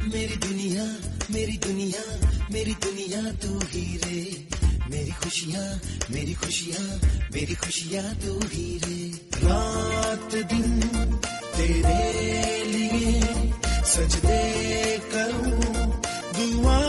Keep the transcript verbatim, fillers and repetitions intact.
मेरी दुनिया मेरी दुनिया मेरी दुनिया तू ही रे, मेरी खुशियाँ मेरी खुशियाँ मेरी खुशियाँ तू ही रे। रात दिन तेरे लिए सजदे करूं, दुआ